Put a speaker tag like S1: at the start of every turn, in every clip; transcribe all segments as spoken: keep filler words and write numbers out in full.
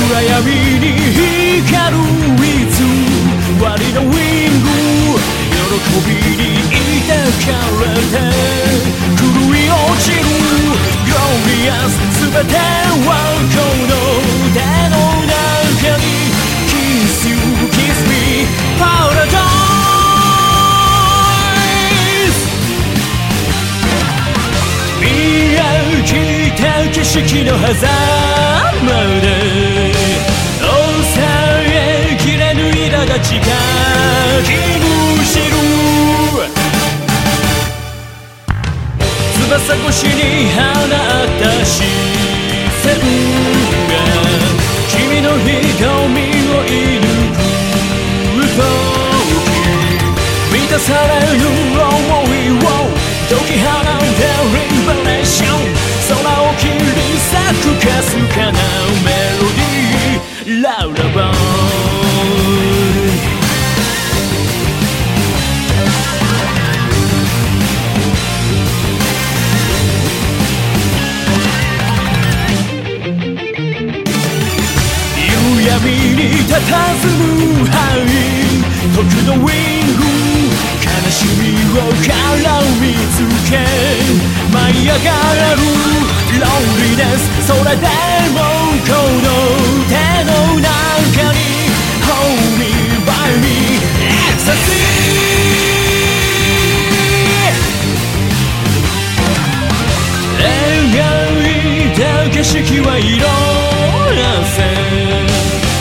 S1: 暗闇に光るいつ終わりのウィング喜びに抱かれて狂い落ちるグローリアス全てはこの手の中に Kiss you, kiss me, paradise 見飽きた景色の狭間で抑えきれぬ苛立ちが気むしる翼越しに放った視線が君の瞳を射抜く時満たされる想いを解き放てリバレーション空を切り裂くかすかなメロディーララバイ闇に佇む範囲時のウィング悲しみを絡みつけ舞い上がるロンリネスそれでもこの手の中に Hold me by me ecstasy 描いた景色は色あせ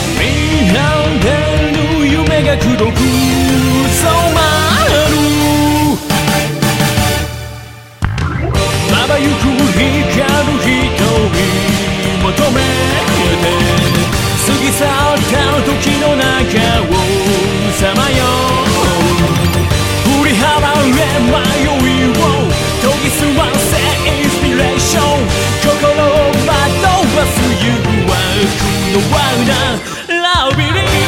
S1: 夢が黒く染まるまばゆく光る瞳求めて過ぎ去った時の中をさまよう振り払え迷いを研ぎ澄ませインスピレーション心を惑わす誘惑の罠ラビリン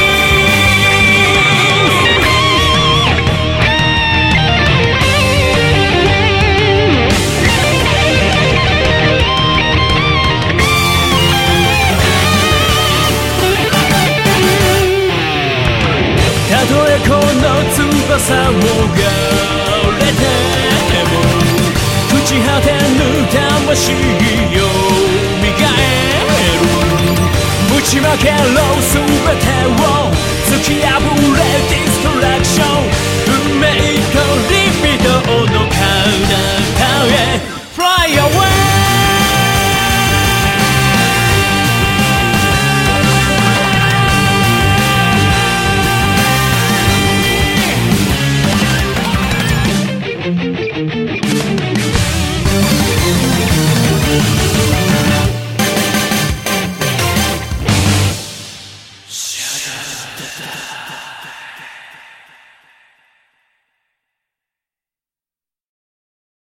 S1: たとえこの翼を折れても朽ち果てぬ魂よみがえるぶちまけろ全てを突き破れディストラクション運命とリミットの彼方へ Fly away